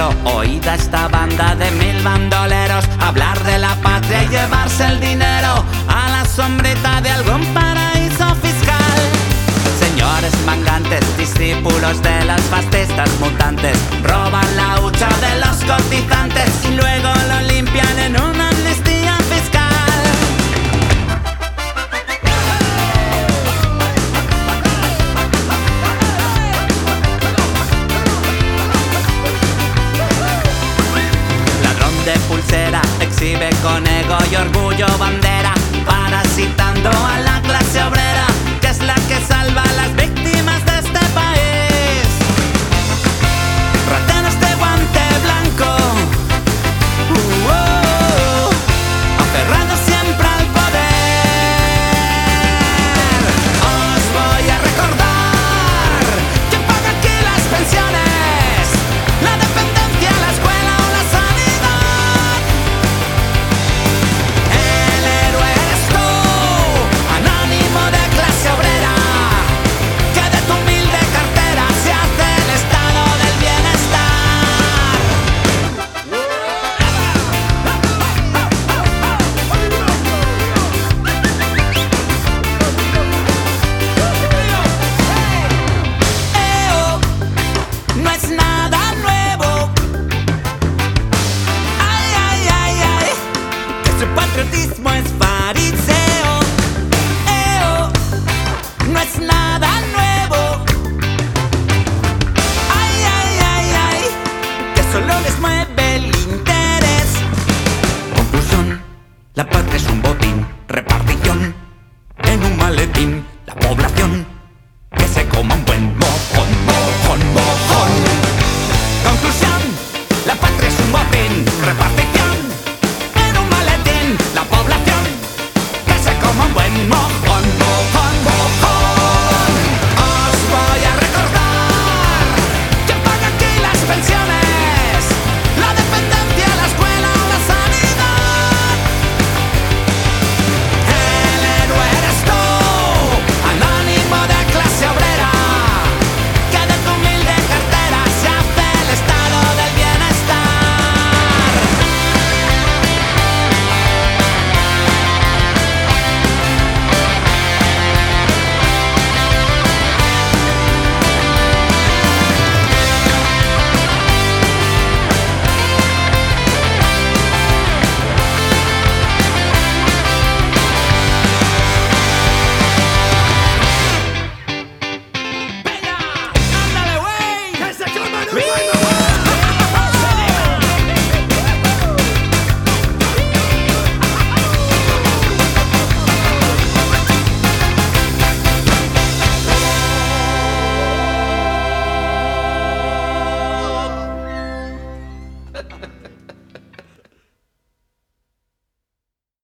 dinero. Oída esta banda de 1000 bandoleros hablar de la patria y llevarse el dinero a la sombrita de algún paraíso fiscal. Señores mangantes, discípulos de las fascistas mutantes, roban la hucha de los cotizantes y luego lo limpian en una amnistía fiscal. De pulsera, exhibe con ego y orgullo bandera, parasitando a la clase obrera, que es la que salva a las víctimas de este país. Rateros de guante blanco, aferrados siempre al poder. Os voy a recordar quién paga aquí las pensiones, la dependencia, la escuela o la sanidad. El héroe eres tú, anónimo de clase obrera, que de tu humilde cartera se hace el estado del bienestar. No es nada nuevo. Ay, ay, ay, ay, que su patriotismo es fariseo. No es nada nuevo. Ay, ay, ay, ay, que solo les mueve el interés. Conclusión: la patria es un botín, repartición en un maletín. La población que se coma un buen mojón, mojón, mojón. Conclusión: la patria es un botín, repartición en un maletín. La población que se coma un buen mojón.